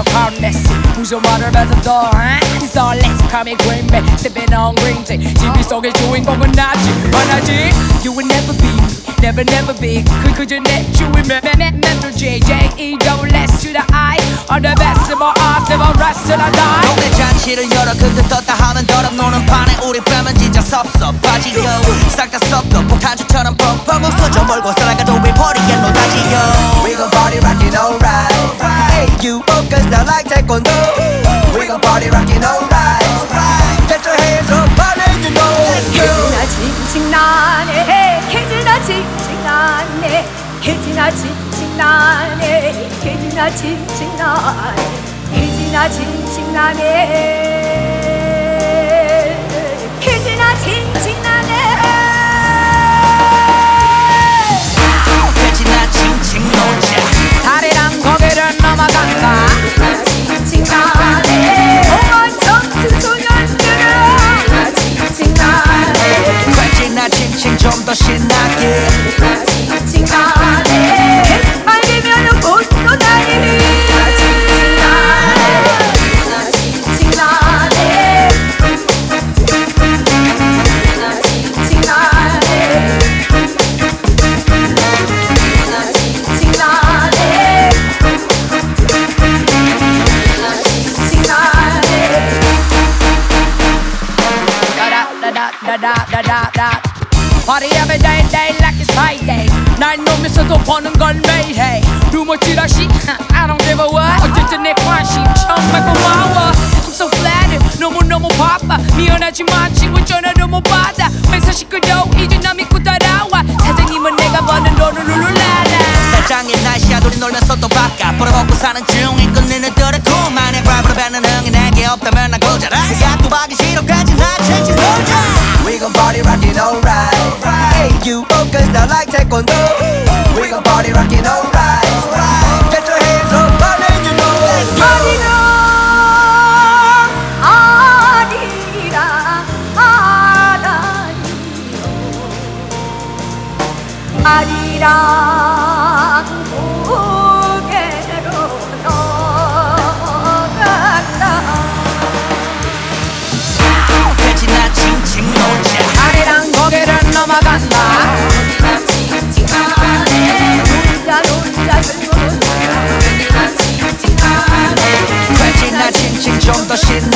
harness 무슨 말을 뱉어도 So let's call me green bay sipping on green tea TV 속의 주인공은 나지 화나지 You will never be me never never be 그저 내 주위면 mental J J-E double S to the I All the best of my art never rest till I die 동네 잔치를 열어 그때 떴다 하면 더럽 노는 판에 우리 빼면 진짜 섭섭하지요 싹 다 섞어 폭탄주처럼 펑펑 웃어져 멀고 살아가도 왜 버리게 노다지요 We gon' party rockin' alright Hey you focus not like taekwondo We gon' party rockin' alright Get your hands up and you know Let's go 개지나 징징나네 개지나 징징나네 개지나 징징나네 개지나 징징나네 개지나 징징나네 개지나 징징나네 개지나 징징 놀자 다리랑 고개를 넘어간다 징징나네 옹한 정든 소년들은 징징나네 개지나 징징 좀 더 신나게 징징나네 알리면은 못도 다니는 징징나네 징징나네 징징나네 징징나네 다다다다다다다 Party every day, day like it's Friday 날 놓으면서도 보는 걸 매일 해 루머 찌라시, I don't give a what 어쨌든 내 관심 정말 고마워 I'm so flattered, 너무너무 바빠 미안하지만 친구 전화를 못 받아 회사 식구도 이제 나 믿고 따라와 사장님은 내가 버는 돈을 룰루랄라 사장님 날씨야 둘이 놀면서 또 바꿔 벌어먹고 사는 중인 끝내는 애들의 꿈만의 랩으로 뱉는 흥이 내게 없다면 난 고자라 약도 하기 싫어 괜찮아 칭칭 놀자 We gon' party rockin' alright Hey you focus not like taekwondo We gon' party rockin' alright Get your hands up and you know Let's go 아리랑 아라니요 아리랑 고개로 넘어간다 개지나 칭칭 놀자 아래랑 고개를 넘어간다 징징나네 놀자 놀자 즐거운 개지나 칭칭 좀 더 신나